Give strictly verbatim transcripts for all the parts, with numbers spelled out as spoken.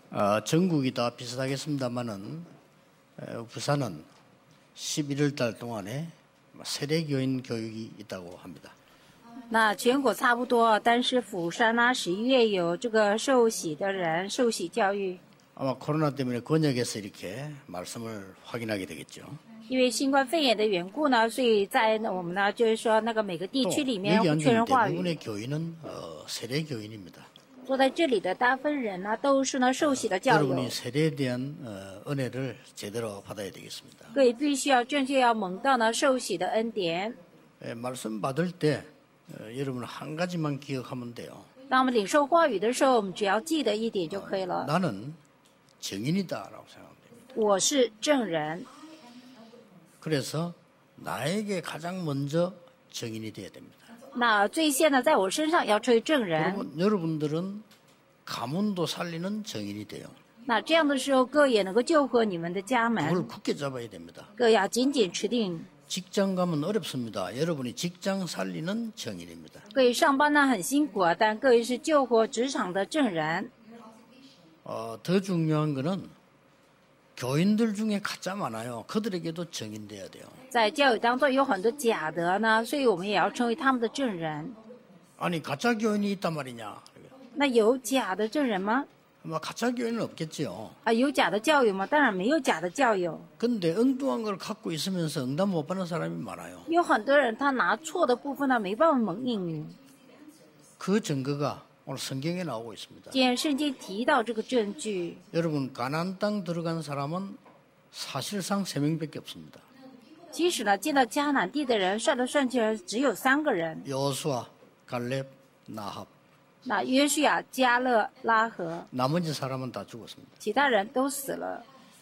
어, 전국이 다 비슷하겠습니다만은 부산은 십일월 달 동안에 세례교인 교육이 있다고 합니다. 那全国差不多，但是釜山呢，十一月有这个受洗的人受洗教育。 아마 코로나 때문에 권역에서 이렇게 말씀을 확인하게 되겠죠. 因为新冠肺炎的缘故呢，所以在我们呢，就是说那个每个地区里面 여기 确认 앉은 话 대부분의 语。 교인은 어, 세례교인입니다. 坐在这里的大部分人呢，都是呢受洗的教友。 여러분이 세례에 대한 어, 은혜를 제대로 받아야 되겠습니다. 各位必须要正确要蒙到呢受洗的恩典。 예, 말씀 받을 때 어, 여러분 한 가지만 기억하면 돼요. 当我们领受话语的时候，我们只要记得一点就可以了。 나는 정인이다라고 생각합니다. 我是证人， 그래서 나에게 가장 먼저 정인이 돼야 됩니다. 那最先呢，在我身上要成为证人。 여러분, 여러분들은 가문도 살리는 정인이 돼요. 那这样的时候，各位也能够救活你们的家门。 그걸 굳게 잡아야 됩니다. 各位要紧紧持定。 직장 가면 어렵습니다. 여러분이 직장 살리는 정인입니다. 各位上班呢很辛苦啊，但各位是救活职场的证人。 어, 더 중요한 거는 교인들 중에 가짜 많아요. 그들에게도 정인 돼야 돼요. 在教育当中有很多假的呢，所以我们也要成为他们的证人。 아니 가짜 교인이 있단 말이냐? 那有假的证人吗？ 아마 가짜 교인은 없겠지요. 啊，有假的教友吗？当然没有假的教友。 근데 엉뚱한 걸 갖고 있으면서 응답 못 받는 사람이 많아요. 有很多人他拿错的部分呢，没办法蒙应允。 그 증거가 오늘 성경에 나오고 있습니다. 既然圣经提到这个证据， 여러분 가나안 땅 들어간 사람은 사실상 세 명밖에 없습니다. 即使呢进到迦南地的人，算来算去只有三个人。 여호수아, 갈렙, 나합. 那约书亚、迦勒、拉合， 나머지 사람은 다 죽었습니다. 其他人都死了。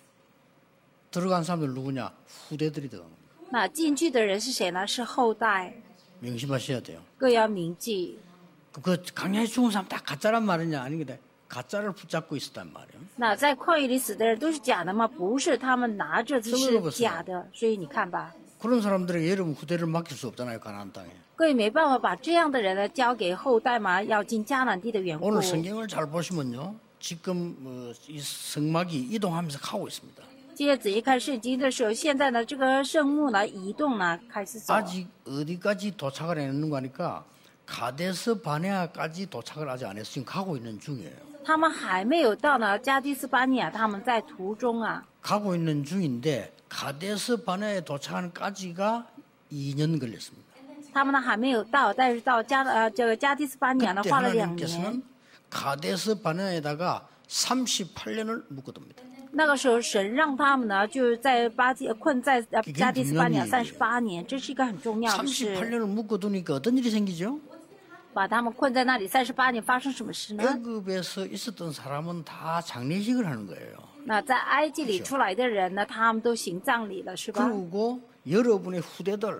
들어간 사람들 누구냐? 후대들이 들어간 겁니다. 那进去的人是谁呢？是后代， 명심하셔야 돼요. 各要铭记。 그 강야에 죽은 사람 다 가짜란 말이냐? 아니거든. 가짜를 붙잡고 있었단 말이에요. 那在旷野里死的人都是假的吗？不是，他们拿着的是假的。所以你看吧， 그런 사람들에게 여러분 후대를 맡길 수 없잖아요. 가나안 땅에. 各位没办法把这样的人呢交给后代嘛，要进迦南地的缘故。 오늘 성경을 잘 보시면요. 지금 어, 이 성막이 이동하면서 가고 있습니다. 接着仔细看圣经的时候，现在呢这个圣幕呢移动呢开始走。 아직 어디까지 도착을 했는 거니까 가데스 바네아까지 도착을 아직 안 해서 지금 가고 있는 중이에요. 他们还没有到呢加迪斯巴尼亚，他们在途中啊。 가고 있는 중인데 가데스 바네아에 도착하는까지가 이 년 걸렸습니다. 他们呢还没有到，但是到加呃这个加迪斯巴尼亚呢 그때 花了两年。 하나님께서는 가데스 바네아에다가 삼십팔 년을 묶어둡니다. 那个时候神让他们呢就是在巴基困在呃加迪斯巴尼亚三十八年，这是一个很重要的事。 삼십팔 년을 묶어두니까 어떤 일이 생기죠? 把他们困在那里三十八年，发生什么事呢？ 애굽에서 있었던 사람은 다 장례식을 하는 거예요. 那在埃及里出来的人呢，他们都行葬礼了，是吧？ 그리고 여러분의 후대들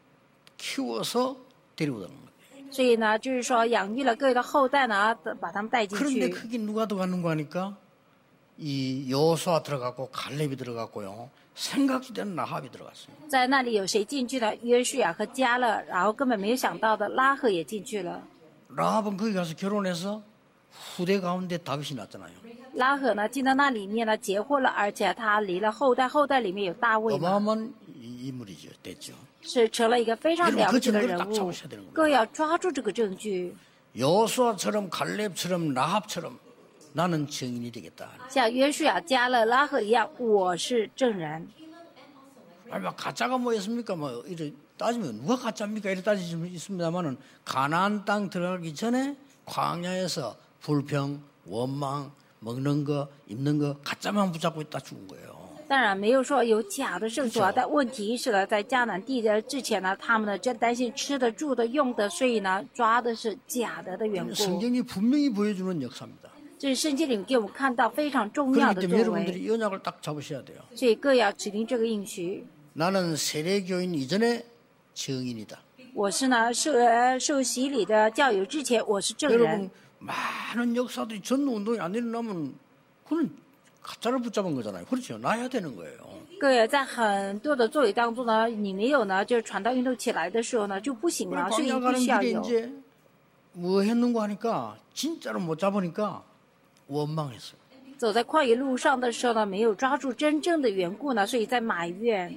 키워서 데리고 가는 거예요. 所以呢，就是说养育了各位的后代呢，把他们带进 그런데 去。 그게 누가 들어가는 거 하니까 이 여호수아 들어갔고 갈렙이 들어갔고요. 생각지도 않은 라합이 들어갔어요. 在那里有谁进去了？约书亚和迦勒，然后根本没有想到的拉合也进去了。 라합은 거기 가서 결혼해서 후대 가운데 다윗이 났잖아요. 拉合呢进到那里面呢结婚了，而且他离了后代，后代里面有大卫嘛， 어마어마한 인물이죠. 됐죠. 是成了一个非常了不起的人 여러분 그 物 증거를 딱 잡으셔야 되는 겁니다. 。 各位要抓住这个证据， 여호수아처럼 갈렙처럼 라합처럼 나는 증인이 되겠다. 像约书亚、迦勒、拉合一样，我是证人。 아니 막 가짜가 뭐였습니까? 뭐 이래 따지면 누가 가짜입니까? 이래 따지면 있습니다만은 가나안 땅 들어가기 전에 광야에서 불평, 원망, 먹는 거, 입는 거 가짜만 붙잡고 있다 죽은 거예요. 当然没有说有假的圣徒啊，但问题是呢，在迦南地的之前呢，他们呢真担心吃的、住的、用的，所以呢抓的是假的的缘故。 성경이 분명히 보여주는 역사입니다. 这是圣经里面给我们看到非常重要 그렇기 的 때문에 作为， 여러분들이 이 언약을 딱 잡으셔야 돼요. 所以各位要指定这个应许。 나는 세례교인 이전에 증인이다. 我是呢受呃受洗礼的教友之前，我是证人。 여러분 많은 역사들이 전도운동이 안 일어나면 그건 가짜를 붙잡은 거잖아요. 그렇죠. 나야 되는 거예요. 各位在很多的作为当中呢，你没有呢，就是传道运动起来的时候呢就不行了，所以 광야 必 가는 须要 길에 有。 이제 뭐 했는가 하니까 진짜로 못 잡으니까 원망했어요. 走在旷野路上的时候呢，没有抓住真正的缘故呢，所以在埋怨。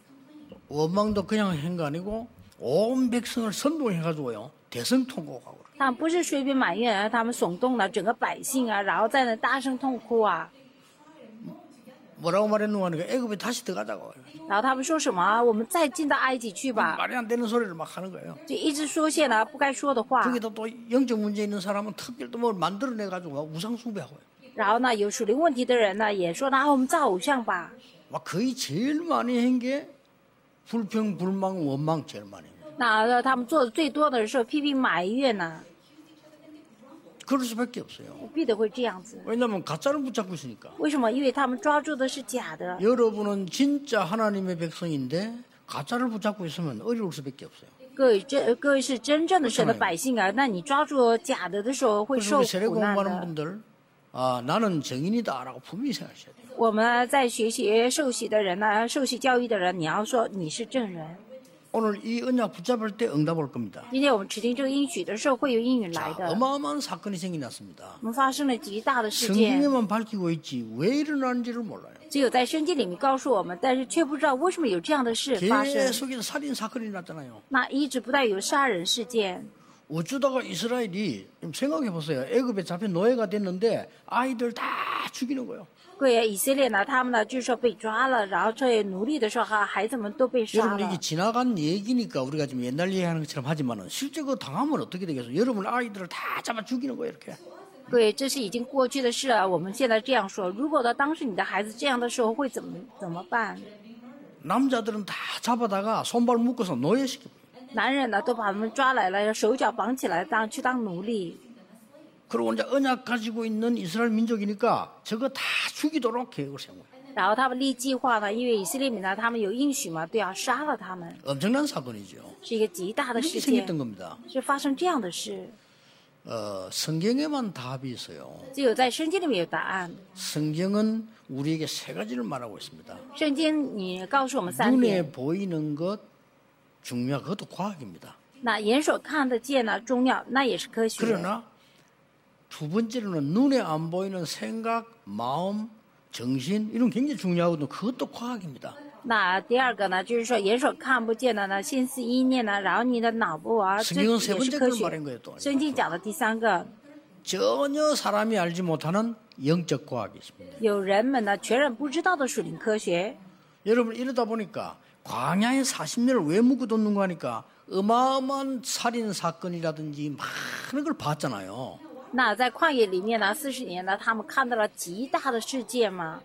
원망도 그냥 한 거 아니고 온 백성을 선동해가지고요 대성통곡하고. 他们不是随便埋怨啊，他们耸动了整个百姓啊，然后在那大声痛哭啊。 뭐라고 말했는가 하니까 애굽에 다시 들어가자고. 然后他们说什么啊？我们再进到埃及去吧， 말이 안 되는 소리를 막 하는 거예요. 就一直说些呢不该说的话。 거기다 또 영적 문제 있는 사람은 특별히 뭘 만들어내가지고 우상 숭배하고요. 然后呢，有属灵问题的人呢，也说呢，啊，我们造偶像吧。 막 거의 제일 많이 한 게 불평, 불망, 원망 제일 많이 해요. 那他们做的最多的是批评埋怨呢， 그럴 수밖에 없어요. 必得会这样子。 왜냐하면 가짜를 붙잡고 있으니까. 为什么？因为他们抓住的是假的。 여러분은 진짜 하나님의 백성인데 가짜를 붙잡고 있으면 어려울 수밖에 없어요. 各位真各位是真正的神的百姓啊，那你抓住假的的时候会 그래서 受 우리 세례 苦难 공부하는 的。 분들 아 나는 정인이다라고 분명히 생각하셔야 돼요. 我们在学习受洗的人呢，受洗教育的人，你要说你是证人。 오늘 이 언약 붙잡을 때 응답 올 겁니다. 今天我们指定这个应许的时候，会有应允来 자, 的。 어마어마한 사건이 생겨났습니다. 我们发生了极大的事件， 성경에만 밝히고 있지 왜 일어나는지를 몰라요. 只有在圣经里面告诉我们，但是却不知道为什么有这样的事发生。 계속해서 살인 사건이 났잖아요. 那一直不带有杀人事件。 어쩌다가 이스라엘이 생각해 보세요. 애굽에 잡혀 노예가 됐는데 아이들 다 죽이는 거예요. 各位以色列呢，他们呢就是说被抓了，然后这奴隶的时候，哈，孩子们都被杀 여러분 了 이게 。 지나간 얘기니까 우리가 지금 옛날 얘기하는 것처럼 하지만은 실제 그 당하면 어떻게 되겠어요? 여러분 아이들을 다 잡아 죽이는 거예요 이렇게. 各位，这是已经过去的事了。我们现在这样说，如果呢当时你的孩子这样的时候会怎么怎么办？ 남자들은 다 잡아다가 손발 묶어서 노예시켜. 男人呢都把他们抓来了，手脚绑起来当去当奴隶。 그리고 이제 언약 가지고 있는 이스라엘 민족이니까 저거 다 죽이도록 계획을 세운 거예요. 然后他们立计划呢，因为以色列民呢，他们有应许嘛，都要杀了他们， 엄청난 사건이죠. 是一个极大的 이렇게 事件， 생겼던 겁니다. 是发生这样的事。 어, 성경에만 답이 있어요. 只有在圣经里面有答案。 성경은 우리에게 세 가지를 말하고 있습니다. 圣经你告诉我们三点。 눈에 보이는 것 중요한 그것도 과학입니다. 那眼所看得见呢，重要，那也是科学。 그러나 두 번째로는 눈에 안 보이는 생각, 마음, 정신 이런 굉장히 중요하거든요. 그것도 과학입니다. 那第二个呢，就是说眼所看不见的呢，心思意念呢，然后你的脑部啊，这 성경은 也 세 是 번째 科 걸 学 말한 거예요. 또. 圣经讲的第三个， 전혀 사람이 알지 못하는 영적 과학이 있습니다. 有人们呢全然不知道的属灵科学。 여러분 이러다 보니까 광야에 사십 년을 왜 묵어뒀는가 하니까 어마어마한 살인 사건이라든지 많은 걸 봤잖아요. 那在旷野里面呢，四十年呢，他们看到了极大的事件嘛。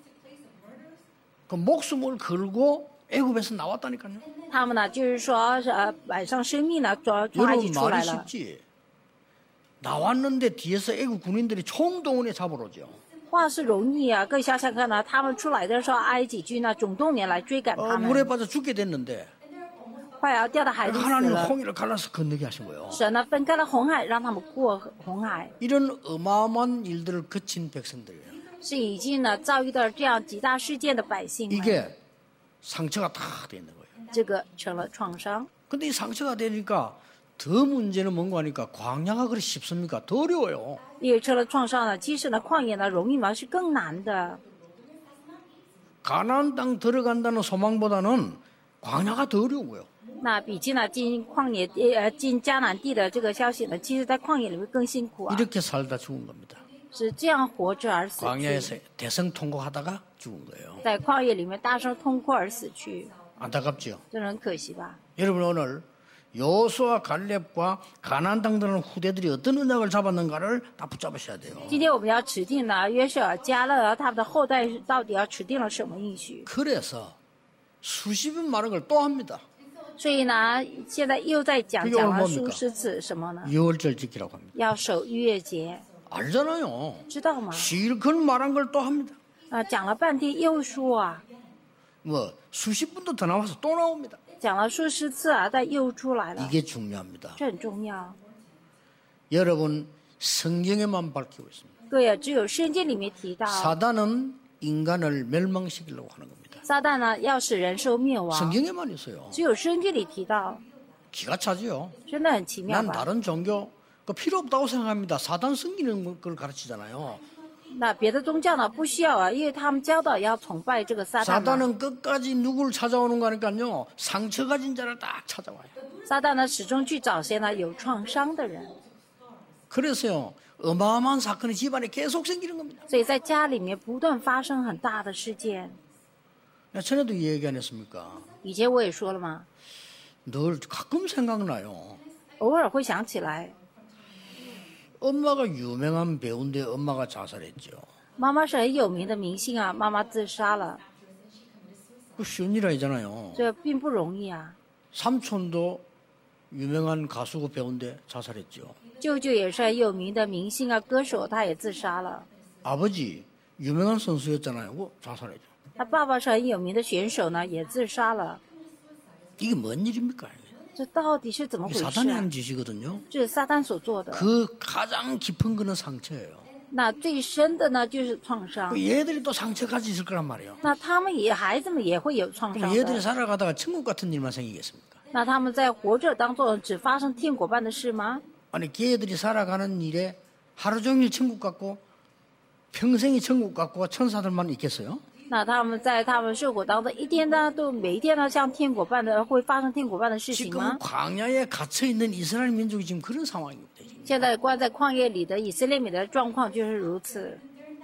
그 목숨을 걸고 애굽에서 나왔다니까요. 他们呢，就是说，呃，摆上生命呢，抓从埃及 여러분 出来 말이 了。 쉽지. 나왔는데 뒤에서 애굽 군인들이 총동원해 잡으러 오죠. 话是容易啊，各位想想看呢，他们出来的时候，埃及军呢总动员来追赶 어, 他们， 물에 빠져 죽게 됐는데 快要掉到海里死 하나님은 了。 홍해를 갈라서 건너게 하신 거예요. 神呢分开了红海，让他们过红海， 이런 어마어마한 일들을 거친 백성들이에요. 是已经呢遭遇到这样极大事件的百姓们， 이게 상처가 다 돼 있는 거예요. 这个成了创伤。 근데 이 상처가 되니까 더 문제는 뭔가 하니까 광야가 그리 쉽습니까? 더 어려워요. 因为成了创伤了，其实呢旷野呢容易吗？是更难的。 가나안 땅 들어간다는 소망보다는 광야가 더 어려워요. 那比起呢进旷野呃进迦南地的这个消息呢，其实在旷野里面更辛苦啊， 이렇게 살다 죽은 겁니다. 是这样活着而死去， 광야에서 대성통곡하다가 죽은 거예요. 在旷野里面大声痛哭而死去， 안타깝죠? 这很可惜吧？ 여러분 오늘 여호수아 갈렙과 가나안 땅 들어가는 후대들이 어떤 언약을 잡았는가를 다 붙잡으셔야 돼요. 今天我们要指定呢约瑟尔、迦勒尔他们的后代到底要指定了什么应许？ 그래서 수십 번 말한 걸 또 합니다. 所以呢，现在又在讲 그게 讲了 뭡니까 数十次什么呢？ 유월절 지키라고 합니다. 要守逾越节， 알잖아요. 知道吗？ 실컷 말한 걸 또 합니다. 啊，讲了半天又说啊， 뭐 수십 분도 더 나와서 또 나옵니다. 讲了数十次啊，但又出来了， 이게 중요합니다. 这很重要。 여러분 성경에만 밝히고 있습니다. 对呀，只有圣经里面提到， 사단은 인간을 멸망시키려고 하는 겁니다. 撒旦呢要使人兽灭亡， 성경에만 있어요. 只有圣经里提到， 기가 차지요. 真的很奇妙 난 吧？ 다른 종교 그 필요 없다고 생각합니다. 사단 섬기는 걸 가르치잖아요. 那别的宗教呢不需要啊，因为他们教导要崇拜这个撒旦嘛。 사단은 끝까지 누구를 찾아오는 거니까요. 상처 가진 자를 딱 찾아와요. 撒旦呢始终去找些呢有创伤的人， 그래서요. 어마어마한 사건이 집안에 계속 생기는 겁니다. 所以在家里面不断发生很大的事件。 전에도 이 얘기 안 했습니까? 以前我也说了嘛， 늘 가끔 생각나요. 偶尔会想起来， 엄마가 유명한 배우인데 엄마가 자살했죠. 妈妈是很有名的明星啊，妈妈自杀了， 그 쉬운 일 아니잖아요. 这并不容易啊。 삼촌도 유명한 가수고 배우인데 자살했죠. 舅舅也是很有名的明星啊，歌手，他也自杀了。 아버지 유명한 선수였잖아요. 그 자살했죠. 他爸爸是很有名的选手呢，也自杀了。 이게 뭔 일입니까? 这到底是怎么 이게 回事 사단이 啊？ 하는 짓이거든요. 这是撒旦所做的。 그 가장 깊은 거는 상처예요. 那最深的呢，就是创伤 그 。 얘들이 또 상처까지 있을 거란 말이에요. 那他们也孩子们也会有创 그럼 伤 얘들이 的。 살아가다가 천국 같은 일만 생기겠습니까? 那他们在活着当中只发生天国般的事吗？ 아니 걔들이 살아가는 일에 하루 종일 천국 같고 평생이 천국 같고 천사들만 있겠어요? 那他们在他们生活当中，一天呢都每一天呢像天国般的会发生天国般的事情 지금 吗？ 광야에 갇혀 있는 이스라엘 민족이 지금 그런 상황입니다. 지금. 现在关在旷野里的以色列民的状况就是如此。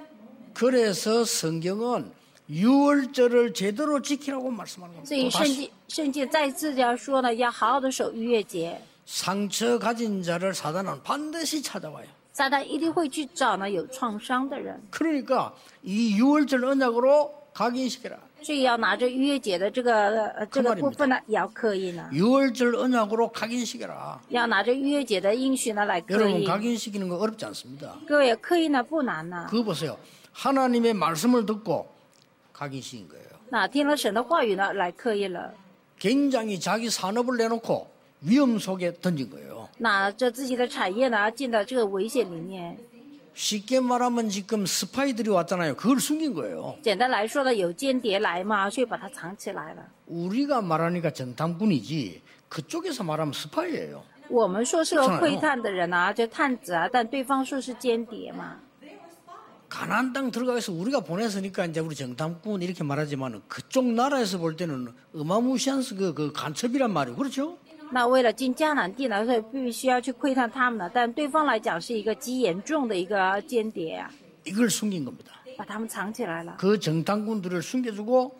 그래서 성경은 유월절을 제대로 지키라고 말씀하는 겁니다. 所以 또 圣 다시 经圣经再次要说呢，要好好的守逾越节。 상처 가진 자를 사단은 반드시 찾아와요. 撒旦一定会去找呢有创伤的人， 그러니까 이 유월절 언약으로 각인시켜라. 所以要拿着逾越节的这个呃这个 말입니다 部分呢，也要刻印呢， 유월절 언약으로 각인시켜라. 要拿着逾越节的应许呢来刻 여러분 印。 각인시키는 거 어렵지 않습니다. 各位刻印呢不难呢， 그거 보세요. 하나님의 말씀을 듣고 각인시킨 거예요. 那听了神的话语呢来刻印了， 굉장히 자기 산업을 내놓고 위험 속에 던진 거예요. 那这自己的产业呢进到这个危险里面。 쉽게 말하면 지금 스파이들이 왔잖아요. 그걸 숨긴 거예요. 简单来说呢，有间谍来嘛，所以把它藏起来了。 우리가 말하니까 정탐꾼이지 그쪽에서 말하면 스파이예요. 我们说是个窥探的人啊，就探子啊，但对方说是间谍嘛。 가나안 땅 들어가서 우리가 보냈으니까 이제 우리 정탐꾼 이렇게 말하지만 그쪽 나라에서 볼 때는 어마무시한 그, 그 간첩이란 말이에요. 그렇죠? 那为了进迦南地呢，所以必须要去窥探他们呢。但对方来讲是一个极严重的一个间谍啊， 이걸 숨긴 겁니다. 把他们藏起来了。 그 정탐꾼들을 숨겨주고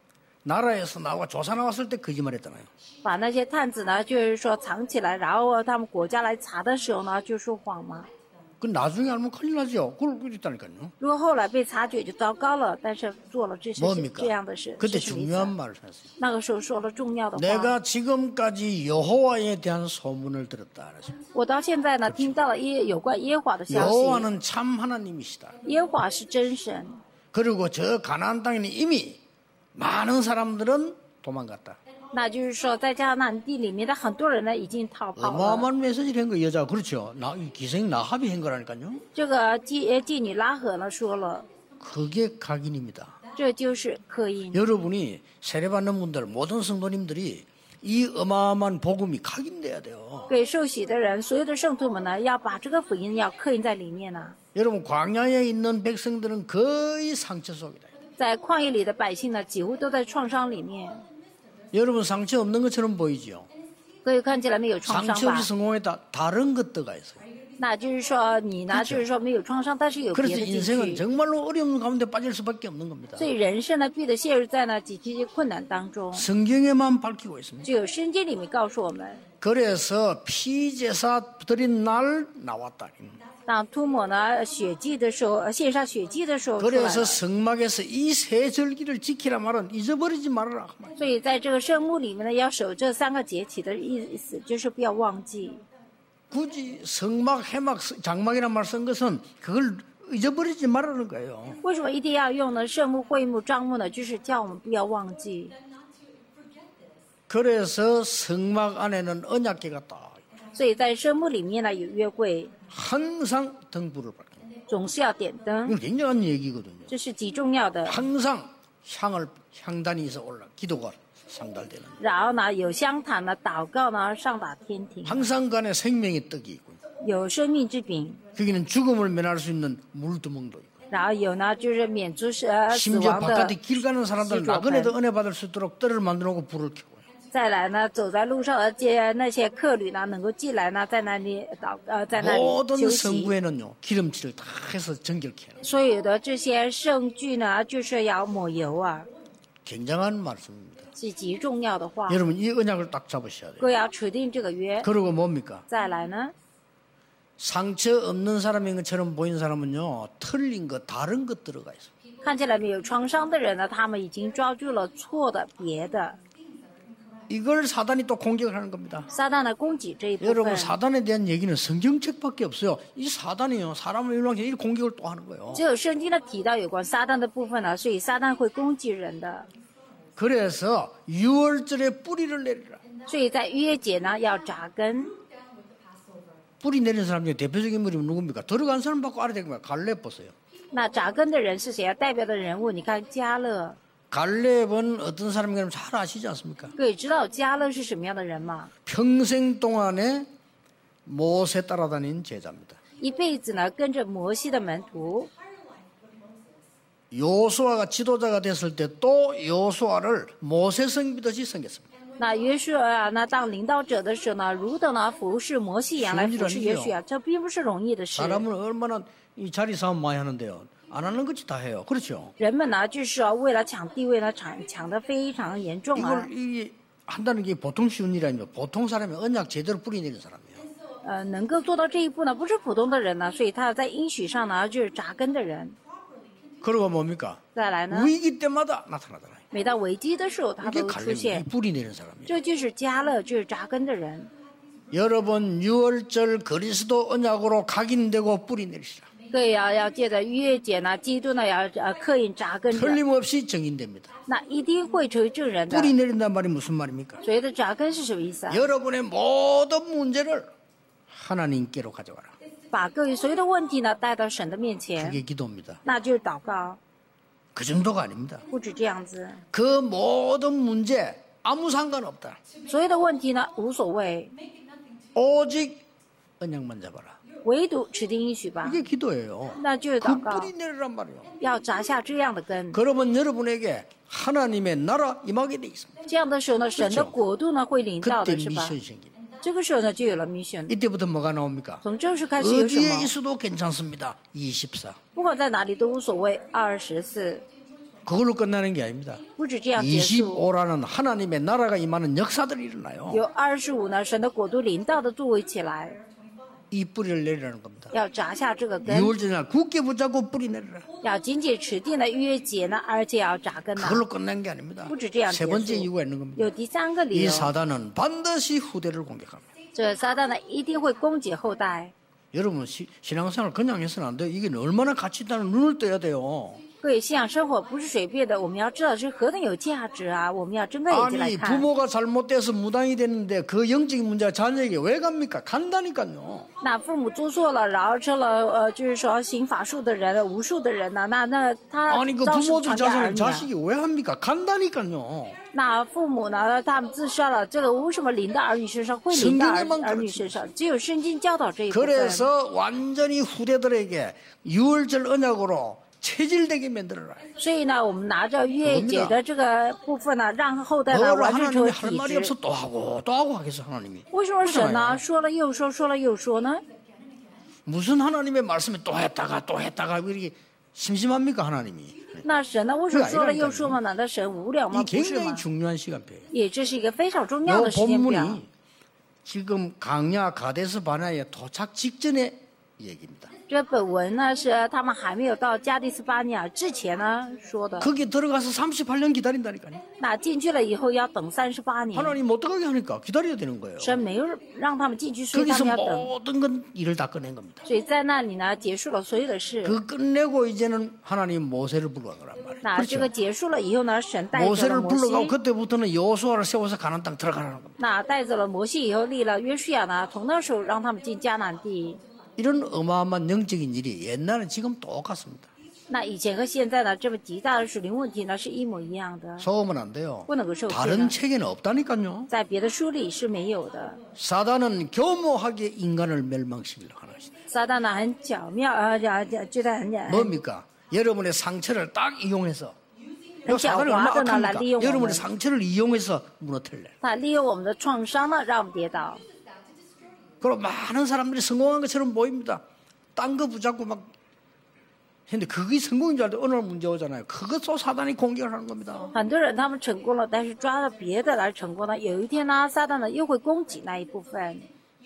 나라에서 나와 조사 나왔을 때 거짓말했잖아요. 把那些探子呢，就是说藏起来，然后他们国家来查的时候呢，就说谎嘛。 그 나중에 알면 큰일 나죠. 그걸 그랬다니까요. 如果后来被察觉就糟糕了，但是做了这些事 뭡니까? 这样的事， 그때 是什么意思 중요한 啊？ 말을 했어요. 那个时候说了重要的话。 내가 지금까지 여호와에 대한 소문을 들었다. 그래서 我到现在呢，听到了耶有关耶和华的消息。 여호와는 참 하나님이시다. 耶和华是真神， 그리고 저 가나안 땅에는 이미 많은 사람들은 도망갔다. 那就是说，在迦南地里面的很多人呢已经逃跑了。 어마어마한 메시지를 한 거 여자 그렇죠. 나, 이 기생 나합이 한 거라니까요. 这个妓妓女拉合呢说了， 그게 각인입니다. 这就是刻印。 여러분이 세례받는 분들 모든 성도님들이 이 어마어마한 복음이 각인돼야 돼요. 给受洗的人，所有的圣徒们呢，要把这个福音要刻印在里面呢。 여러분 광야에 있는 백성들은 거의 상처 속이다. 在旷野里的百姓呢，几乎都在创伤里面。 여러분 상처 없는 것처럼 보이죠. 各位看起来没有创伤 상처 吧 없이 ？ 성공했다. 다른 것들가 있어요. 那就是说你呢，就是说没有创伤，但是有别 그래서 的进 인생은 去。 정말로 어려운 가운데 빠질 수밖에 없는 겁니다. 所以人生呢，必得陷入在呢几这些困难当中。 성경에만 밝히고 있습니다. 只有圣经里面告诉我们， 그래서 피제사 드린 날 나왔다. 当涂抹呢血祭的时候，呃献上血祭的时候出来 그래서 了。 성막에서 이 세 절기를 지키라 말은 잊어버리지 말아라. 所以在这个圣幕里面呢，要守这三个节期的意思，就是不要忘记。 굳이 성막, 해막, 장막이란 말 쓴 것은 그걸 잊어버리지 말라는 거예요. 为什么一定要用呢？圣幕、会幕、帐幕呢？就是叫我们不要忘记。 그래서 성막 안에는 언약궤가 딱 所以在圣幕里面呢，有约柜， 항상 등불을 밝혀. 总是要点灯， 이건 굉장한 얘기거든요. 这是极重要的。 항상 향을 향단이 있어 올라 기도가 상달되는. 然后呢，有香坛呢，祷告呢，上达天庭， 항상 간에 생명의 떡이 있고 有生命之饼， 거기는 죽음을 면할 수 있는 물두멍도 있고. 然后有呢就是免除死呃死 심지어 亡的 바깥에 길 가는 사람들 洗濯 나그네도 盆。 은혜 받을 수 있도록 뜰을 만들어 놓고 불을 켜고요. 再来呢，走在路上的这那些客旅呢，能够进来呢，在那里祷呃，在那里 모든 休息。 성구에는요 기름칠을 다 해서 정결케 해요. 所有的这些圣具呢，就是要抹油啊， 굉장한 말씀입니다. 是极重要的话。 여러분 이 언약을 딱 잡으셔야 돼요. 各要持定这个约。 그리고 뭡니까? 再来呢， 상처 없는 사람인 것처럼 보이는 사람은요 틀린 거 다른 것 들어가 있어요. 看起来没有创伤的人呢，他们已经抓住了错的、别的。 이걸 사단이 또 공격하는 겁니다. 撒旦的攻击这一部 여러분 分， 사단에 대한 얘기는 성경책밖에 없어요. 이 사단이요 사람을 일방적으로 이 공격을 또 하는 거예요. 只有圣经的提到有关撒旦的部分呢，所以撒旦会攻击人的。 그래서 유월절에 뿌리를 내리라. 所以在逾越节呢，要扎根。 뿌리 내린 사람 중에 대표적인 인물이 누굽니까? 들어간 사람 받고 알아야 되는 거야. 갈렙 보세요. 那扎根的人是谁啊？代表的人物，你看加勒， 갈렙은 어떤 사람인가 잘 아시지 않습니까? 各位知道加勒是什么样的人吗？ 평생 동안에 모세 따라다닌 제자입니다. 一辈子呢跟着摩西的门徒。 요수아가 지도자가 됐을 때 또 요수아를 모세 섬기듯이 섬겼습니다. 那约书亚呢，当领导者的时候呢，如同呢服侍摩西一样来服侍约书亚，这并不是容易的事。 사람은 얼마나 이 자리 싸움 많이 하는데요. 안 하는 것이 다 해요. 그렇죠? 人们呢，就是说为了抢地位呢，抢抢得非常严重啊。 이걸 이 한다는 게 보통 쉬운 일이 아니에요. 보통 사람이 언약 제대로 뿌리내는 사람이에요. 呃，能够做到这一步呢，不是普通的人呢，所以他在应许上呢，就是扎根的人。 그리고 뭡니까? 再来呢， 위기 때마다 나타나더라. 每到危机的时候，他 이게 都出 갈렙이 现。 뿌리내는 사람이에요. 这就是加勒，就是扎根的人。 여러분 유월절 그리스도 언약으로 각인되고 뿌리내리시라. 各位要要借着逾越节呢，基督呢要呃刻印扎根的， 틀림없이 정인됩니다. 那一定会成为证人的。 뿌리내린단 말이 무슨 말입니까? 所谓的扎根是什么意思啊？ 여러분의 모든 문제를 하나님께로 가져가라. 把各位所有的问题呢带到神的面前， 그게 기도입니다. 那就是祷告， 그 정도가 아닙니다. 不止这样子。 그 모든 문제 아무 상관없다. 所有的问题呢无所谓， 오직 언약만 잡아라. 唯独持定应许吧， 이게 기도예요. 那就是 그 祷告， 뿌리내리란 말이에요. 要扎下这样的根。 그러면 여러분에게 하나님의 나라 임하게 돼 있습니다. 这样的时候呢，神的国度呢会领到 그때 的，是吧？ 미션이 생깁니다. 这个时候呢就有了 mission。 이때부터 뭐가 나옵니까? 从这时开始有什 어디에 么？ 있어도 괜찮습니다. 이십사. 不管在哪里都无所谓。二十四， 그걸로 끝나는 게 아닙니다. 不止这样结束。 이십오라는 하나님의 나라가 임하는 역사들이 일어나요. 有二十五呢，神的国度领导的作为起来， 이 뿌리를 내리라는 겁니다. 要扎下这个根， 유월절날 굳게 붙잡고 뿌리 내리라. 要紧紧持定的逾越节呢，而且要扎根呢。 그걸로 끝난 게 아닙니다. 不止这样 세 结 번째 束， 이유가 있는 겁니다. 有第三个理 이 由， 사단은 반드시 후대를 공격합니다. 这撒旦呢一定会攻击后代。 여러분 시, 신앙생활 그냥 해서는 안 돼요. 이게 얼마나 가치 있다는 눈을 떠야 돼요. 各位信仰生活不是随便的，我们要知道是何等有价值啊！我们要睁开眼睛来 아니 看。 부모가 잘못돼서 무당이 됐는데 그 영적인 문제가 자녀에게 왜 갑니까? 간다니까요. 那父母做错了，然后成了呃，就是说行法术的人，无数的人呢，那那他 아니 그 造是 부모들 传给儿 자식을 女啊。 자식이 왜 합니까? 간다니까요. 那父母呢，他们自杀了，这个为什么临到儿女身上？会临到儿 성경에만 儿女 가르칩니다. 身上？只有圣经教导这一部分。 그래서 완전히 후대들에게 유월절 언약으로 체질되게 만들어라. 所以呢，我们拿着月节的这个部分呢，让后代呢 뭘 完全成 하나님이 为 할 体 말이 质。 없어 또 하고 또 하고 하겠어 하나님이. 为什么神呢 그렇잖아요. 说了又说，说了又说呢？ 무슨 하나님의 말씀에 또 했다가 또 했다가 이렇게 심심합니까 하나님이? 那神呢？为什么说了又说嘛？难道神无聊吗？ 이 不是 굉장히 吗？ 중요한 시간표예요. 也这是一个非常重要 이 的时间表。 본문이 지금 강야 가데스 바나에 도착 직전의 얘기입니다. 这本文呢是他们还没有到加利斯巴尼亚之前呢说的。 거기 들어가서 삼십팔 년 기다린다니까요. 那进去了以后要等三十八年， 하나님 못 들어가게 하니까 기다려야 되는 거예요. 神没有让他们进去，所以他 거기서 们要等。 모든 건 일을 다 끝낸 겁니다. 所以在那里呢结束了所有的事。 그 끝내고 이제는 하나님 모세를 불러가란 말이에요. 那这个 그렇죠? 结束了以后呢，神带走了 모세를 摩 불러가고 西。 그때부터는 여호수아를 세워서 가나안 땅 들어가라는 겁니다. 那带走了摩西以后，立了约书亚呢，从那时候让他们进迦南地。 이런 어마어마한 영적인 일이 옛날에 지금 똑같습니다. 那以前和现在呢，这么极大的属灵问题呢，是一模一样的， 속으면 안 돼요. 不能够受骗 다른 的。 책에는 없다니까요. 在别的书里是没有的。 사단은 교묘하게 인간을 멸망시키려고 하는 것이다. 撒旦呢很巧妙，呃，就就在很 뭡니까? 여러분의 상처를 딱 이용해서 요 很狡 사단이 얼마나 猾的呢来 악합니까? 利用我 여러분의 们， 상처를 이용해서 무너뜨릴래. 他利用我们的创伤呢，让我们跌倒。 그리고 많은 사람들이 성공한 것처럼 보입니다. 딴 거 붙잡고 막 했는데 그게 성공인 줄 알때 어느 날 문제 오잖아요. 그것도 사단이 공격을 하는 겁니다. 很多人他们成功了，但是抓着别的来成功呢，有一天呢，撒旦呢又会攻击那一部分。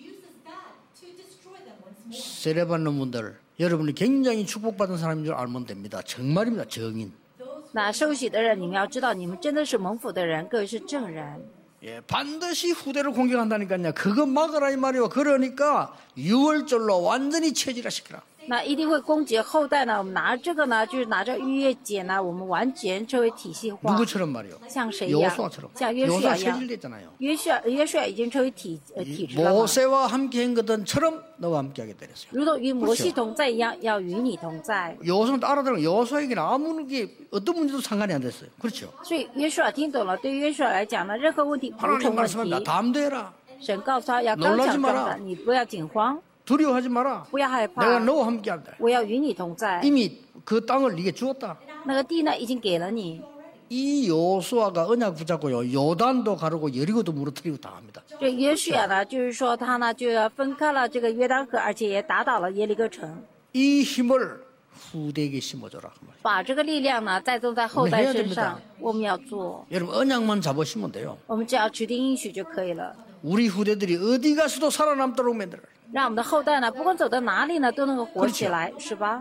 세례받는 분들, 여러분이 굉장히 축복받은 사람인 줄 알면 됩니다. 정말입니다. 정인. 那受洗的人，你们要知道，你们真的是蒙福的人，各位是正人。 예, 반드시 후대를 공격한다니까요. 그거 막으라 이 말이요. 그러니까 유월절로 완전히 체질화시키라. 那一定会攻击后代呢。我们拿这个呢，就是拿着逾越节呢，我们完全成为体系化。 누구처럼 말이요? 像谁一样？ 요수아처럼. 像约书 요수아 亚一样。 체질됐잖아요. 约书亚约书亚已经成为体呃体制了嘛， 모세와 함께한 것처럼 너와 함께하게 되랬어요. 如同与摩西同在一样，要与你同在。 요수는 알아들은 요수에게는 아무 게 어떤 문제도 상관이 안 됐어요. 그렇죠? 所以约书亚听懂了，对约书亚来讲呢，任何问题不 하나님 成问 말씀합니다. 题。 담대해라. 神告诉他要刚 놀라지 强 마라 壮胆，你不要惊慌， 두려워하지 마라. 不要害 내가 怕， 너와 함께한다. 我要与你同在。 이미 그 땅을 네게 주었다. 那个地呢，已经给了你。 이 요수아가 언약 붙잡고요. 요단도 가르고 여리고도 무너뜨리고 다 합니다. 这约书亚呢，就是说他呢就要分开了这个约旦河，而且也打倒了耶利哥城， 이 힘을 후대에게 심어줘라. 그 말이에요. 把这个力量呢再种在后代身上。我们要做， 여러분 언약만 잡으시면 돼요. 我们只要持定应许就可以了。 우리 후대들이 어디 가서도 살아남도록 만들어라. 让我们的后代呢，不管走到哪里呢，都能够活起来，是吧？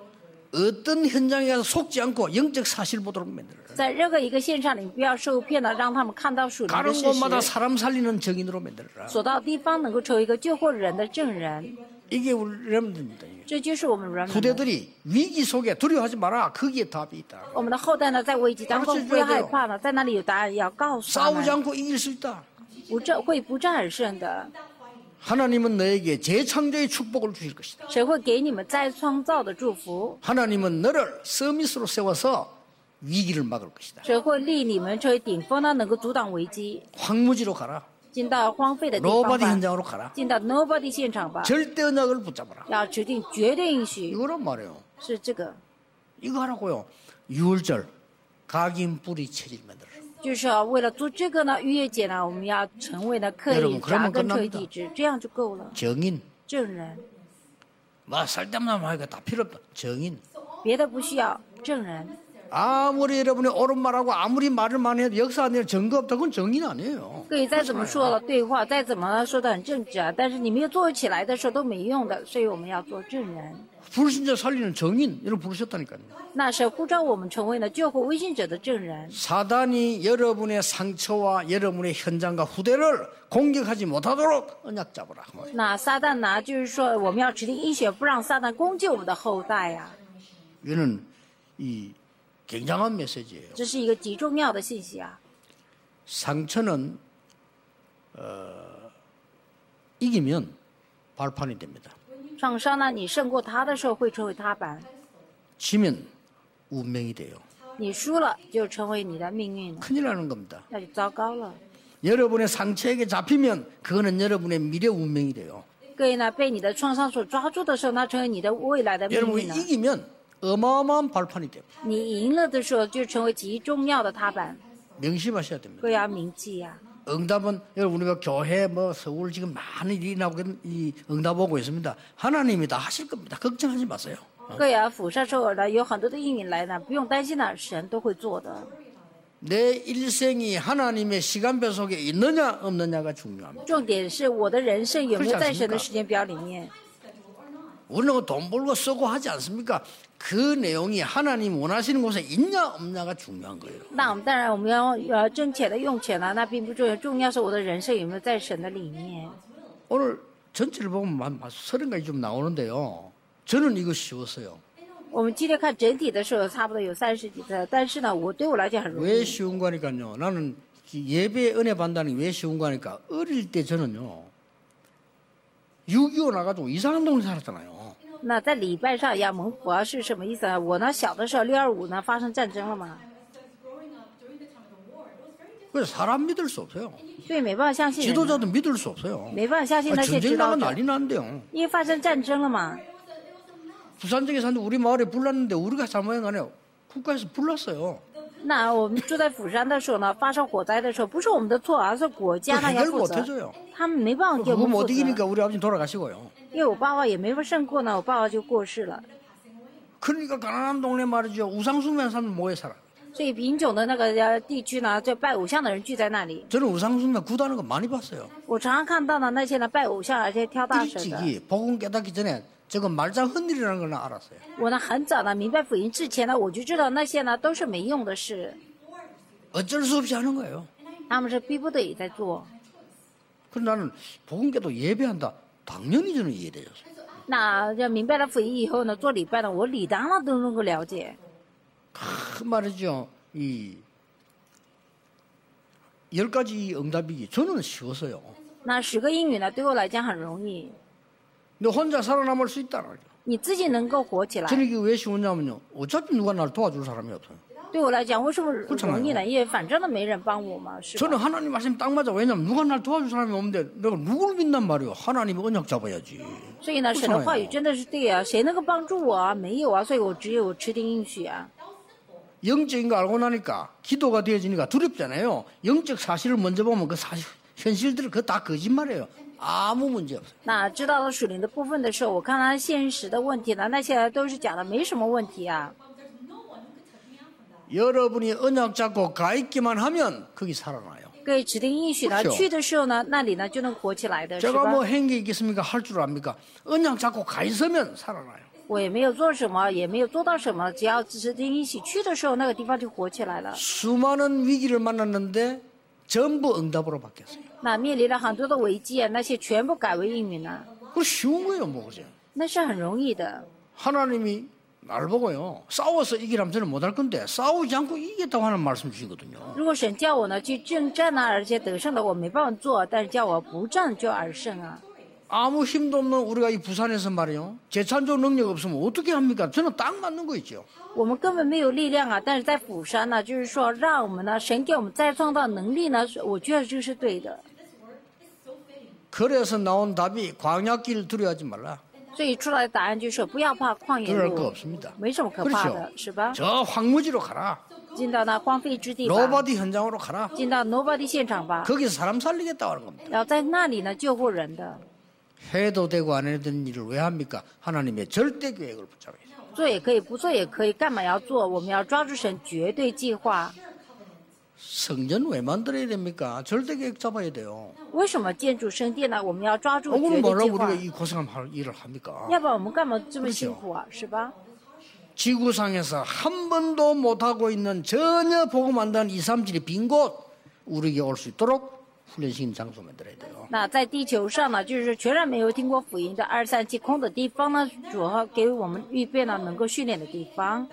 어떤 현장에 가서 속지 않고 영적 사실 보도록 만들어라. 在任何一个线上，你不要受骗了，让他们看到属灵的 가는 事 곳마다 实。 사람 살리는 정인으로 만들어라. 所到地方能够成为一个救活人的证人， 이게 우리 여러분들입니다. 这就是我们人们的。 후대들이 위기 속에 두려워하지 마라. 거기에 답이 있다. 我们的后代呢，在危机当中不要害怕了，在那里有答案，要告诉他 싸우지 们， 않고 이길 수 있다. 不战会不战而胜的。 하나님은 너에게 재창조의 축복을 주실 것이다. 神会给你们再创造的祝福， 하나님은 너를 서밋으로 세워서 위기를 막을 것이다. 神会立你们成为顶峰呢，能够阻挡危机。 황무지로 가라. 进到荒废的地方 노바디 吧， 현장으로 가라. 进到 Nobody 现场吧， 절대 언약을 붙잡아라. 要指定绝对应许， 이거란 말이에요. 是这个， 이거 하라고요. 유월절 각인 뿌리 체질 만들어라. 就是要为了做这个呢，逾越节呢，我们要成为呢刻 여러분 意 그러면 扎根成为 끝납니다. 体制，这样就够了。 정인. 证人， 뭐 살때마다 말하니까 다 필요 없다. 정인. 别的不需要，证人。 아무리 여러분이 옳은 말하고 아무리 말을 많이 해도 역사 안에 증거 없다. 그건 정인 아니에요. 各位再怎么说了对话，再怎么说的很正直啊，但是你没有做起来的时候都没用的，所以我们要做证人。 불신자 살리는 정인. 이런 부르셨다니까요. 那是呼召我们成为呢救活危险者的证人。 사단이 여러분의 상처와 여러분의 현장과 후대를 공격하지 못하도록 언약 잡으라. 那撒旦呢，就是说我们要指定医学，不让撒旦攻击我们的后代呀、 이거는 이 굉장한 메시지예요. 这是一个极重要的信息啊。 상처는 어, 이기면 발판이 됩니다. 创伤呢，你胜过他的时候会成为踏板， 지면 운명이 돼요. 你输了就成为你的命运了， 큰일 나는 겁니다. 那就糟糕了。 여러분의 상처에게 잡히면 그거는 여러분의 미래 운명이 돼요. 各位呢，被你的创伤所抓住的时候，那成为你的未来的命 여러분이 运了。 이기면 어마어마한 발판이 돼요. 你赢了的时候，就成为极重要的踏板， 명심하셔야 됩니다. 各位要铭记呀、 응답은 여러분 우리가 교회 뭐 서울 지금 많은 일이 나오고 이 응답 오고 있습니다. 하나님이 다 하실 겁니다. 걱정하지 마세요. 各位啊，釜山首尔呢有很多的应允来呢，不用担心了，神都会做的。 내 일생이 하나님의 시간표 속에 있느냐 없느냐가 중요합니다. 重点是我的人生有没有在神的时间表里面。 우리는 돈 벌고 쓰고 하지 않습니까? 그 내용이 하나님 원하시는 곳에 있냐 없냐가 중요한 거예요. 那我们当然我们要呃挣钱的用钱呢，那并不重要，重要是我的人生有没有在神的里面。 오늘 전체를 보면 서른 가지 좀 나오는데요. 저는 이거 쉬웠어요. 我们今天看整体的时候，差不多有三十几个，但是呢，我对我来讲很容 왜 易。 쉬운 거니까요. 나는 예배 은혜 받다는 게 왜 쉬운 거니까 어릴 때 저는요. 육이오 나가지고 이상한 동네 살았잖아요. 那在礼拜上要蒙福啊是什么意思啊？我呢小的时候六二五呢发生战争了嘛， 그래서 사람 믿을 수 없어요. 所以没办法相信人， 지도자도 믿을 수 없어요. 没办法相信 아, 那些 전쟁 指导 나가 者， 난리 난대요. 因为发生战争了嘛。 부산 쪽에 사는데 우리 마을에 불났는데 우리가 잘못한 거 아니에요. 국가에서 불났어요. 那我们住在釜山的时候呢，发生火灾的时候，不是我们的错，而是国家呢要 해결 负 못 责。 해줘요. 他们没办法给我 그거 们负 못 责， 이기니까 우리 아버지 돌아가시고요. 因为我爸爸也没法胜过呢，我爸爸就过世了。 그러니까 가난한 동네 말이죠. 우상숭배하는 사람들 모여 살아. 所以贫穷的那个呃地区呢，就拜偶像的人聚在那里。 저는 우상숭배 구다는 거 많이 봤어요. 我常常看到呢，那些呢拜偶像而且挑大舌的。 일찍이 복음 깨닫기 전에 저건 말장 헛일이라는 걸 나 알았어요. 我呢很早呢明白福音之前呢，我就知道那些呢都是没用的事， 어쩔 수 없이 하는 거예요. 他们是逼不得已在做。 그럼 나는 복음 깨도 예배한다. 당연히 저는 이해되었어요. 那就明白了福音以后呢，做礼拜呢，我理当然都能够了解。 그 말이죠. 이 열 가지 응답이기 저는 쉬웠어요. 那十个英语呢，对我来讲很容易， 너 혼자 살아남을 수 있다는 거죠. 你自己能够活起来。 저는 이게 왜 쉬웠냐면요. 어차피 누가 날 도와줄 사람이 없어요. 对我来讲，为什么容易呢？因为反正都没人帮我嘛，是吧？ 저는 하나님 말씀 딱 맞아. 왜냐면 누가 날 도와줄 사람이 없는데 내가 누굴 믿단 말이에요. 하나님 언약 잡아야지. 所以呢，神的话语真的是对啊，谁能够帮助我啊？没有啊，所以我只有持定应许啊。 영적인 거 알고 나니까 기도가 되어지니까 두렵잖아요. 영적 사실을 먼저 보면 그 사실, 현실들은 그거 다 거짓말이에요. 아무 문제 없어요. 那知道了属灵的部分的时候，我看他现实的问题呢，那些都是假的，没什么问题啊。 여러분이 언약 잡고 가 있기만 하면 거기 살아나요. 各位指定应许呢， 그렇죠 去的时候呢，那里呢就能活起来的，是 제가 吧？ 뭐 행기 있겠습니까? 할 줄 압니까? 언약 잡고 가 있으면 살아나요. 我也没有做什么，也没有做到什么，只要指定应许去的时候，那个地方就活起来了。 수많은 위기를 만났는데 전부 응답으로 바뀌었어요. 那面临了很多的危机啊，那些全部改为应允了， 그거 쉬운 거예요, 뭐 그죠? 那是很容易的。 하나님이 날 보고요. 싸워서 이기라면 저는 못할 건데 싸우지 않고 이기겠다고 하는 말씀 주시거든요. 如果神叫我呢去征战呢，而且得胜的，我没办法做，但是叫我不战就而胜啊。 아무 힘도 없는 우리가 이 부산에서 말이요. 재창조 능력 없으면 어떻게 합니까? 저는 딱 맞는 거 있죠. 我们根本没有力量啊，但是在釜山呢，就是说让我们呢，神给我们再创造能力呢，我觉得这是对的。 그래서 나온 답이 광야길 두려워하지 말라. 所以出来的答案就是不要怕旷野 그럴 거 路， 없습니다. 没什么可怕 그렇죠 的，是吧？ 저 황무지로 가라. 进到那荒废之地吧， 로바디 현장으로 가라. 进到 Nobody 现场吧， 거기서 사람 살리겠다고 하는 겁니다. 然后在那里呢救护人的， 해도 되고 안 해도 되는 일을 왜 합니까? 하나님의 절대 계획을 붙잡아야 돼요. 做也可以，不做也可以，干嘛要做？我们要抓住神绝对计划。 성전 왜 만들어야 됩니까? 절대 계획 잡아야 돼요. 为什么建筑圣殿呢？我们要抓住 오늘 绝对计 뭐라고 划 우리가 ，이 고생한 일을 합니까? 要不然我们干嘛这么辛苦啊？是吧？ 지구상에서 한 번도 못하고 있는 전혀 복음 안 되는 이삼칠이 빈 곳 우리에게 올 수 있도록 훈련시키는 장소 만들어야 돼요. 那在地球上呢，就是全然没有听过福音的二三七空的地方呢，主要给我们预备了能够训练的地方。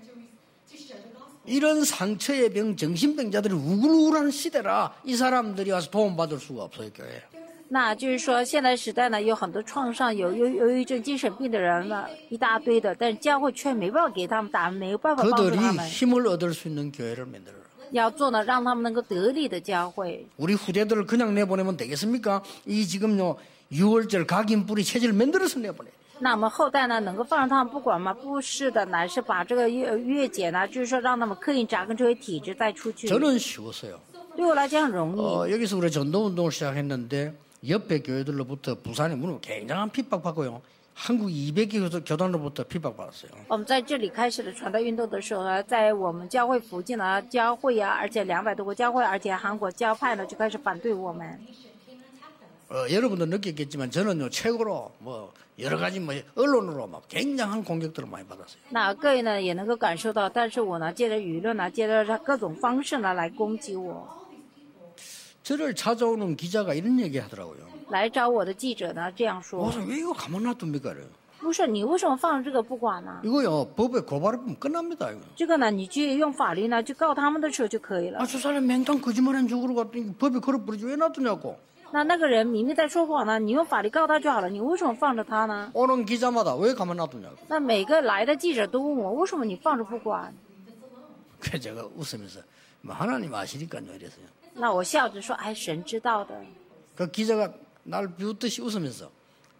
이런 상처의 병, 정신병자들이 우글우글한 시대라 이 사람들이 와서 도움받을 수가 없어요, 교회에. 那就是说，现在时代呢，有很多创伤、有忧忧郁症、精神病的人呢，一大堆的，但是教会却没办法给他们答案，没有办法帮助 그들이 他们。 힘을 얻을 수 있는 교회를 만들어라. 要做呢，让他们能够得力的教会。 우리 후대들을 그냥 내보내면 되겠습니까? 이 지금요 유월절 각인 뿌리 체질 만들어서 내보내. 那我们后代呢，能够放任他们不管吗？不是的，乃是把这个月月节呢，就是说让他们刻印扎根成为体制再出去。 저는 쉬웠어요. 对我来讲很容易。 어, 여기서 우리 전도운동을 시작했는데 옆에 교회들로부터 부산에 물론 굉장한 핍박받고요. 한국 이백 개 교단으로부터 핍박받았어요. 我们在这里开始了传道运动的时候呢，在我们教会附近呢，教会啊，而且两百多个教会，而且韩国教派呢就开始反对我们。 어, 여러분도 느꼈겠지만 저는요 최고로 뭐 여러 가지 뭐 언론으로 막 굉장한 공격들을 많이 받았어요. 那各位呢也能够感受到，但是我呢借着舆论呢，借着各种方式呢来攻击我。 저를 찾아오는 기자가 이런 얘기 하더라고요. 来找我的记者呢这样说 어, ：“왜 이거 가만 놔둡니까? 그래요. 不是你为什么放这个不管呢？ 이거요 법에 고발하면 끝납니다. 이거. 这个呢你去用法律呢去告他们的时候就可以了 아, 。저 사람 맹탕 거짓말한 죽으러 갔더니 법에 걸어버리지 왜 놔두냐고. 那那个人明明在说谎呢，你用法律告他就好了，你为什么放着他呢？ 오는 기자마다 왜 가만 놔두냐고. 那每个来的记者都问我，为什么你放着不管？ 그래서 제가 웃으면서 뭐 하나님 아시니까요 이랬어요. 那我笑着说，哎，神知道的。 그 기자가 날 비웃듯이 웃으면서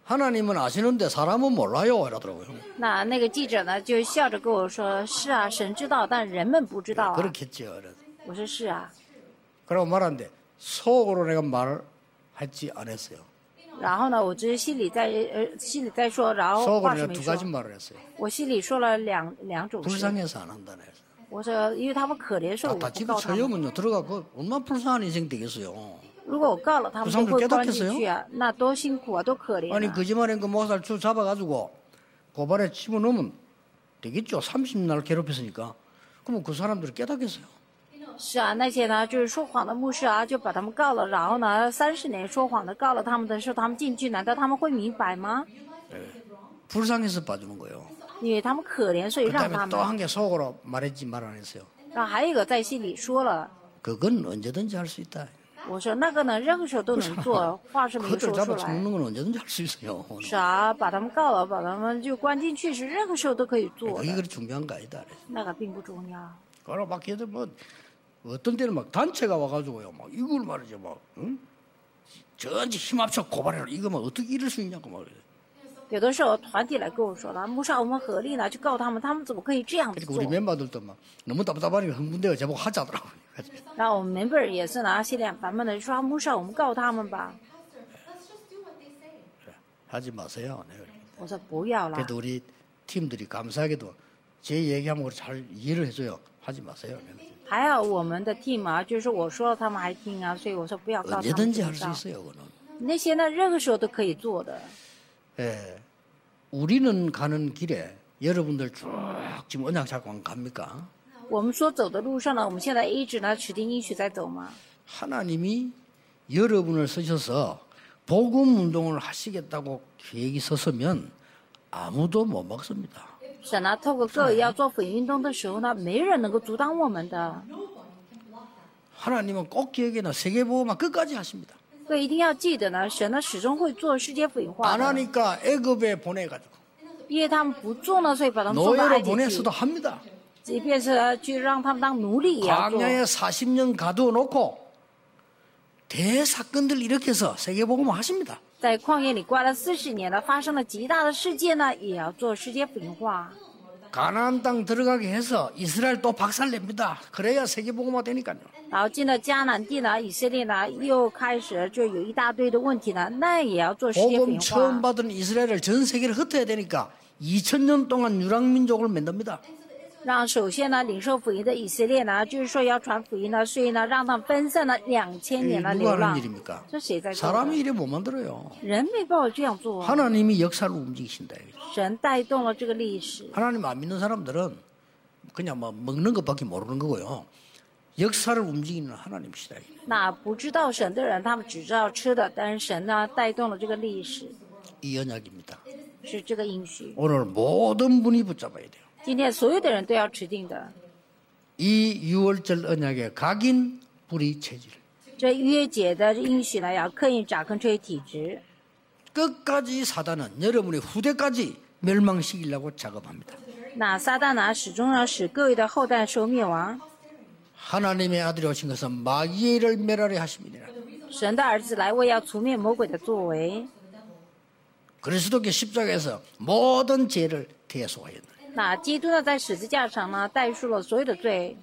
하나님은 아시는데 사람은 몰라요 이러더라고요. 那那个记者呢，就笑着跟我说：“是啊，神知道，但人们不知道啊。” 그렇겠죠. 我说：“是啊。” 그러고 말하는데 속으로 내가 말하지 않았어요. 然后呢，我只是心里在呃心里在说，然后 속으로 话是 내가 没 두 说。 가지 말을 했어요. 我心里说了两两种事。 불쌍해서 안 한다네. 我说，因为他们可怜，所以 아, 我 다 不 집에 告他们。 처형은요 들어가고 얼마나 불쌍한 인생 되겠어요. 如果我告了他们，都会关进去啊，那多辛苦啊，多可怜啊。 아니 거짓말한 그 목사를 쭉 잡아가지고 고발에 집어넣으면 되겠죠. 삼십 날 괴롭혔으니까. 그러면 그 사람들이 깨닫겠어요. 是啊，那些呢就是说谎的牧师啊，就把他们告了，然后呢三十年说谎的告了他们的时候，他们进去，难道他们会明白吗？ 네. 불쌍해서 봐주는 거예요. 因为他们可怜，所以让他 그다음에 또 们。 한 개 속으로 말했지 말 안 했어요. 然后还有一个在心里说了， 그건 언제든지 할 수 있다. 我说那个呢，任何时候都能做，话是没有 그들 说出 잡아 来。 죽는 건 언제든지 할 수 있어요. 是啊，把他们告了，把他们就关进去，是任何时候都可以做 그게 的， 그리 중요한 거 아니다. 那个并不重要。 그러고 막 걔들 뭐 어떤 때는 막 단체가 와가지고요, 막 이걸 말이죠, 막 응? 전체 힘 합쳐 고발해라. 이거 막 어떻게 이럴 수 있냐고 막. 有的时候团体来跟我说了，牧师，我们合力呢去告他们，他们怎么可以这样子 그러니까 做 우리 ？ 멤버들도 막 너무 답답하니까 흥분되어 제목 하자더라고요. 然后我们 member 也是呢，心里很烦闷的说，牧师，我们告他们吧。 하지 마세요. 네. 我说不要啦。 그래도 우리 팀들이 감사하게도 제 얘기하면 잘 이해를 해줘요. 하지 마세요. 네. 还好我们的 team 啊，就是我说了他们还听啊，所以我说不要告他们 언제든지 知 할 수 道。 있어요. 그거는. 那些呢，任何时候都可以做的。 예, 우리는 가는 길에 여러분들 쭉 지금 언약 잡고 갑니까? 我们所走的路上呢，我们现在一直呢指定应许在走嘛。 하나님이 여러분을 쓰셔서 복음 운동을 하시겠다고 계획이 섰으면 아무도 못 막습니다. 神呢，透过各位要做福音运动的时候呢，没人能够阻挡我们的。 하나님은 꼭 기억에는 세계복음만 끝까지 하십니다. 各位一定要记得呢，神呢始终会做世界福音化 안 的。 하니까 애굽에 보내가지고 因为他们不做呢，所以把他们送到 노예로 埃及去 보내서도 。 합니다. 即便是去让他们当奴隶也要做。 광야에 사십 년 가두어놓고 대사건들 일으켜서 세계복음을 하십니다. 在旷野里关了四十年了，发生了极大的事件呢，也要做世界福音化。 가나안 땅 들어가게 해서 이스라엘 또 박살냅니다. 그래야 세계복음화 되니까요. 然后进了迦南地呢，以色列呢又开始就有一大堆的问题呢，那也要做世界福 복음 音 처음 化。 받은 이스라엘을 전 세계를 흩어야 되니까 이천 년 동안 유랑민족을 만듭니다. 让首先呢领受福音的以色列呢，就是说要传福音呢，所以呢让他们分散了两千 이게 年的 누가 流 하는 浪。 일입니까? 这谁在做的？ 사람이 이래 못 만들어요. 人没办法这样做啊， 하나님이 역사를 움직이신다. 이거죠. 神带动了这个历史。 하나님 안 믿는 사람들은 그냥 뭐 먹는 것밖에 모르는 거고요. 역사를 움직이는 하나님이시다. 那不知道神的人，他们只知道吃的，但是神呢带动了这个历史， 이 언약입니다. 是这个应许。 오늘 모든 분이 붙잡아야 돼요. 今天所有的人都要持定的。 이 유월절 언약의 각인 불의 체질. 这约节的应许呢，要刻印扎根这些体质。 끝까지 사단은 여러분의 후대까지 멸망시키려고 작업합니다. 那撒旦呢，始终要使各位的后代受灭亡。 하나님의 아들이 오신 것은 마귀의 일을 멸하려 하심이니라. 神的儿子来为要除灭魔鬼的作为。 그리스도께 십자가에서 모든 죄를 대속하였느니라. 那基督呢，在十字架上呢，代赎了所有的罪。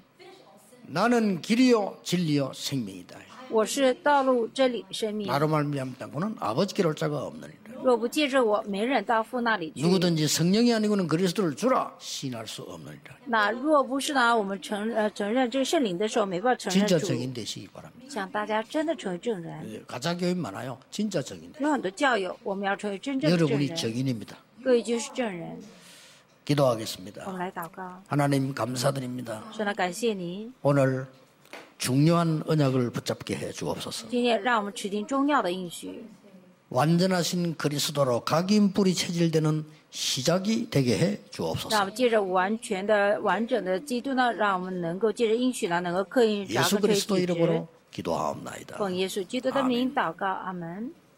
나는 길이요 진리요 생명이다. 我是道路、真理、生命。 나로 말미암아 그는 아버지께 올 자가 없느니라. 若不借着我，没人到父那里去。 누구든지 성령이 아니고는 그리스도를 주라 시인할 수 없느니라. 那若不是呢，我们承呃承认这个圣灵的时候，没办法承认 진짜 主。 정인 되시기 바랍니다. 想大家真的成为正人。 예, 가짜 교인 많아요. 진짜 정인. 有很多教友，我们要成为真正的正 여러분이 人。 정인입니다. 各位就是正人。 기도하겠습니다. 我们来祷告。 하나님 감사드립니다. 神呢，感谢你， 오늘 중요한 언약을 붙잡게 해 주옵소서. 今天让我们持定重要的应许， 완전하신 그리스도로 각인 뿌리 체질되는 시작이 되게 해 让我 주옵소서. 们借着完全的、完整的基督呢，让我们能够借着应许呢，能够刻印扎 예수 根这些 그리스도 体质。 이름으로 기도하옵나이다. 奉耶稣基督的名祷告，阿门。